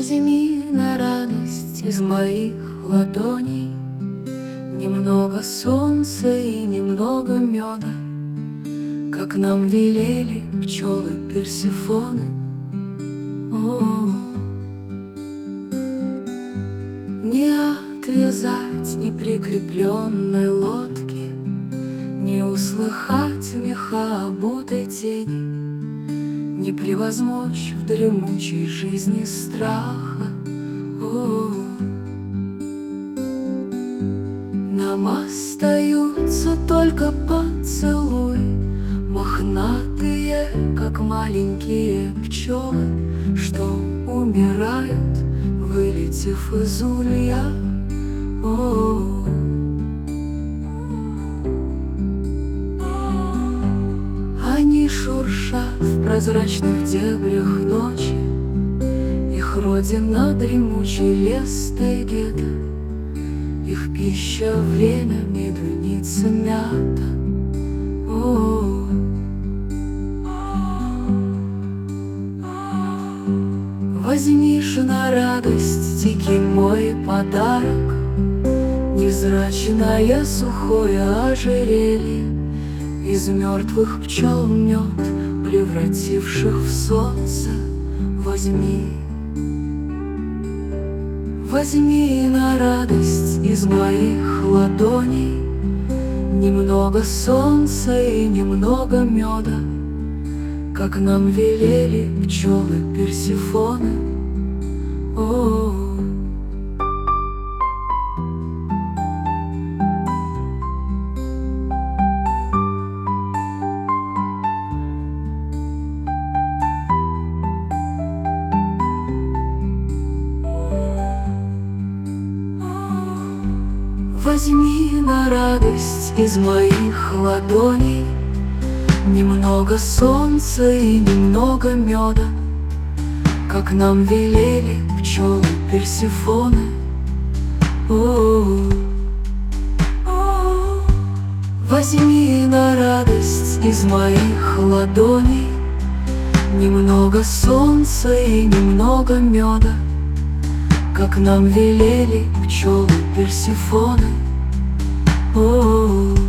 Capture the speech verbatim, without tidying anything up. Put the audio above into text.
Возьми на радость из моих ладоней немного солнца и немного меда, как нам велели пчелы Персефоны. О-о-о. Не отвязать ни прикрепленной лодки, не услыхать меха обутой тени, не превозмочь в дремучей жизни страха. О-о-о. Нам остаются только поцелуи, мохнатые, как маленькие пчелы, что умирают, вылетев из улья. О-о-о. Они шуршат в прозрачных дебрях ночи, их родина дремучий лес тайгета, их пища время медуница мята. О-о-о. Возьми же на радость дикий мой подарок, невзрачное сухое ожерелье из мертвых пчел мед, превративших в солнце. Возьми, возьми на радость из моих ладоней немного солнца и немного меда, как нам велели пчелы Персефоны. О-о-о. Возьми на радость из моих ладоней немного солнца и немного меда, как нам велели пчелы Персефоны. О-о-о. Возьми на радость из моих ладоней немного солнца и немного меда, как нам велели пчелы Персефоны. О-о-о.